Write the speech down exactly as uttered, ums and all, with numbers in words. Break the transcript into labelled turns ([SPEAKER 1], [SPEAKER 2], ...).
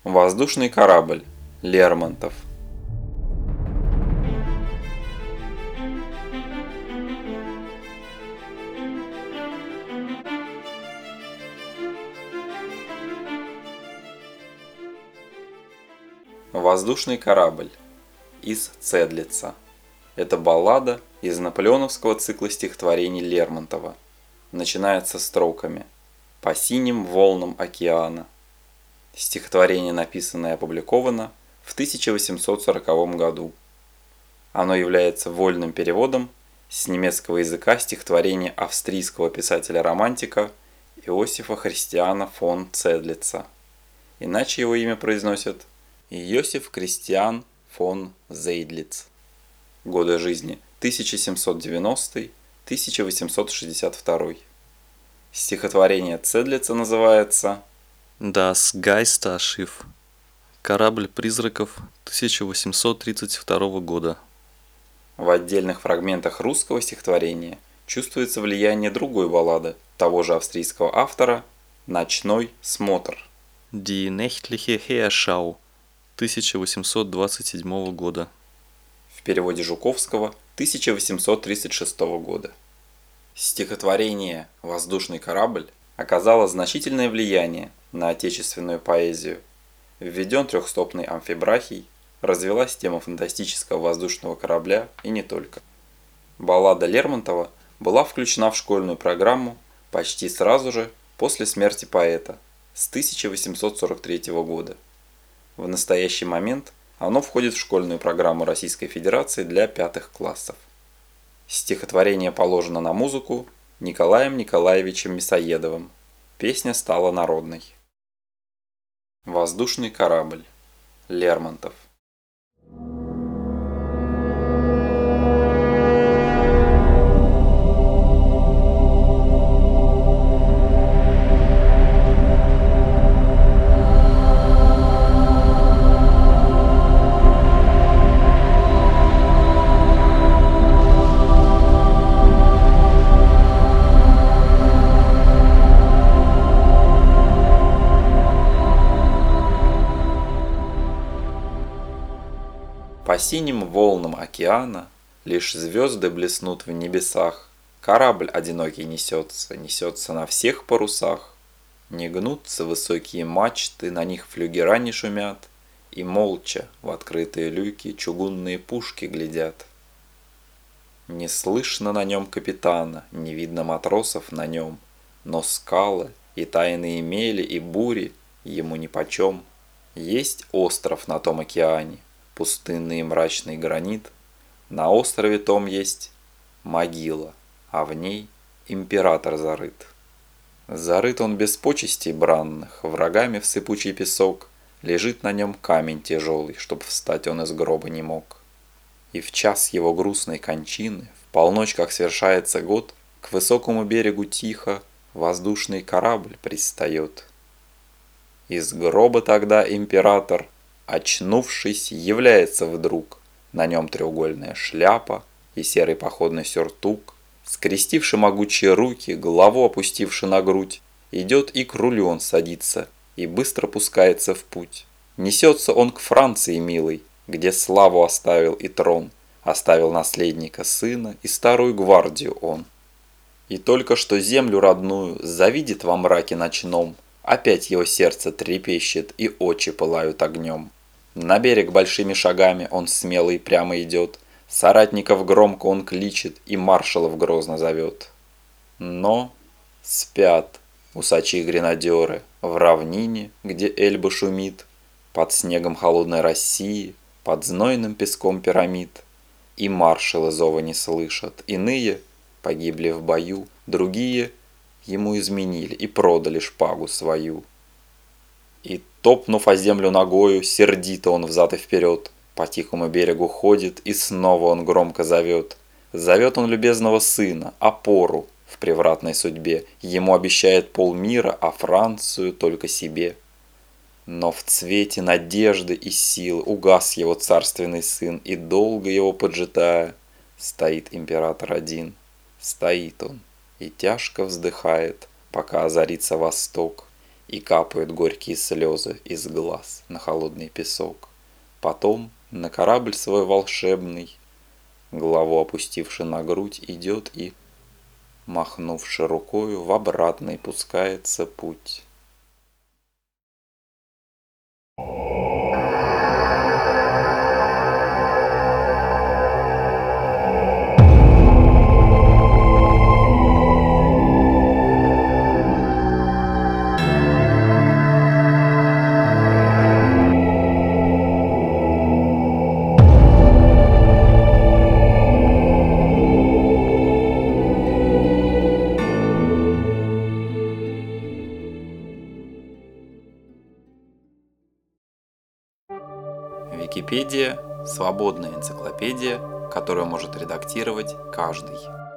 [SPEAKER 1] Воздушный корабль. Лермонтов. Воздушный корабль. Из Цедлица. Это баллада из наполеоновского цикла стихотворений Лермонтова. Начинается строками «По синим волнам океана». Стихотворение написано и опубликовано в тысяча восемьсот сороковом году. Оно является вольным переводом с немецкого языка стихотворения австрийского писателя-романтика Иосифа Христиана фон Цедлица. Иначе его имя произносят Иосиф Кристиан фон Зейдлиц. Годы жизни тысяча семьсот девяностый — тысяча восемьсот шестьдесят второй. Стихотворение Цедлица называется
[SPEAKER 2] Das Geisterschiff. Корабль призраков тысяча восемьсот тридцать второго года.
[SPEAKER 1] В отдельных фрагментах русского стихотворения чувствуется влияние другой баллады того же австрийского автора «Ночной смотр».
[SPEAKER 2] Die nächtliche Heerschau тысяча восемьсот двадцать седьмого года.
[SPEAKER 1] В переводе Жуковского тысяча восемьсот тридцать шестого года. Стихотворение «Воздушный корабль» оказало значительное влияние на отечественную поэзию. Введен трехстопный амфибрахий, развилась тема фантастического воздушного корабля и не только. Баллада Лермонтова была включена в школьную программу почти сразу же после смерти поэта с тысяча восемьсот сорок третьего года. В настоящий момент оно входит в школьную программу Российской Федерации для пятых классов. Стихотворение положено на музыку Николаем Николаевичем Мясоедовым. Песня стала народной. Воздушный корабль. Лермонтов. По синим волнам океана лишь звезды блеснут в небесах. Корабль одинокий несется, несется на всех парусах. Не гнутся высокие мачты, на них флюгера не шумят, и молча в открытые люки чугунные пушки глядят. Не слышно на нем капитана, не видно матросов на нем, но скалы и тайные мели и бури ему нипочем. Есть остров на том океане, пустынный и мрачный гранит, на острове том есть могила, а в ней император зарыт. Зарыт он без почестей бранных, врагами в сыпучий песок, лежит на нем камень тяжелый, чтоб встать он из гроба не мог. И в час его грустной кончины, в полночь, как свершается год, к высокому берегу тихо воздушный корабль пристает. Из гроба тогда император, очнувшись, является вдруг. На нем треугольная шляпа и серый походный сюртук. Скрестивши могучие руки, голову опустивши на грудь, идет и к рулю он садится, и быстро пускается в путь. Несется он к Франции милой, где славу оставил и трон, оставил наследника сына и старую гвардию он. И только что землю родную завидит во мраке ночном, опять его сердце трепещет и очи пылают огнем. На берег большими шагами он смело и прямо идет, соратников громко он кличет и маршалов грозно зовет. Но спят усачи гренадеры в равнине, где Эльба шумит, под снегом холодной России, под знойным песком пирамид. И маршалы зова не слышат, иные погибли в бою, другие ему изменили и продали шпагу свою. И, топнув о землю ногою, сердито он взад и вперед, по тихому берегу ходит, и снова он громко зовет. Зовет он любезного сына, опору в превратной судьбе, ему обещает полмира, а Францию только себе. Но в цвете надежды и сил угас его царственный сын, и долго его поджидая, стоит император один. Стоит он и тяжко вздыхает, пока озарится восток, И капают горькие слезы из глаз на холодный песок. Потом на корабль свой волшебный, голову опустивши на грудь, идет и, махнувши рукою, в обратный пускается путь. Википедия – свободная энциклопедия, которую может редактировать каждый.